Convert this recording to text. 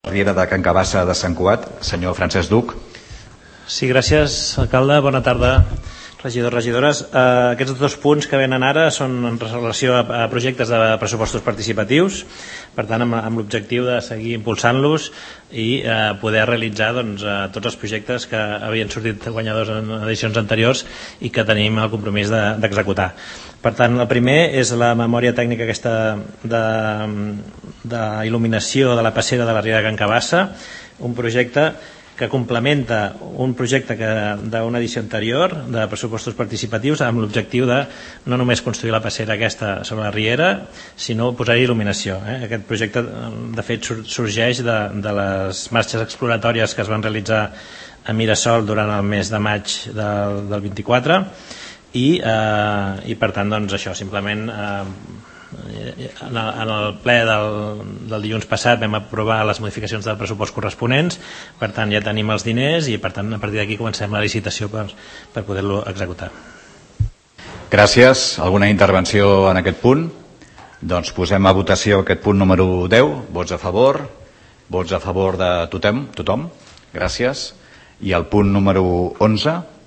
Riera de Can Cabassa de Sant Cugat, senyor Francesc Duc. Sí, gràcies, alcalde. Bona tarda, regidors, regidores. Aquests dos punts que venen ara són en relació a projectes de pressupostos participatius, per tant, amb l'objectiu de seguir impulsant-los i poder realitzar tots els projectes que havien sortit guanyadors en edicions anteriors i que tenim el compromís d'executar. Per tant, el primer és la memòria tècnica aquesta d'il·luminació de la passera de la Riera de Can Cabassa, un projecte que complementa un projecte d'una edició anterior de pressupostos participatius amb l'objectiu de no només construir la passera aquesta sobre la Riera, sinó posar-hi il·luminació. Aquest projecte, de fet, sorgeix de les marxes exploratòries que es van realitzar a Mirasol durant el mes de maig del 24 i per tant, doncs això, simplement en el ple del dilluns passat vam aprovar les modificacions del pressupost corresponents, per tant ja tenim els diners i per tant a partir d'aquí comencem la licitació per poder-lo executar. Gràcies. Alguna intervenció en aquest punt? Doncs posem a votació aquest punt número 10. Vots a favor de tothom? Gràcies. I el punt número 11?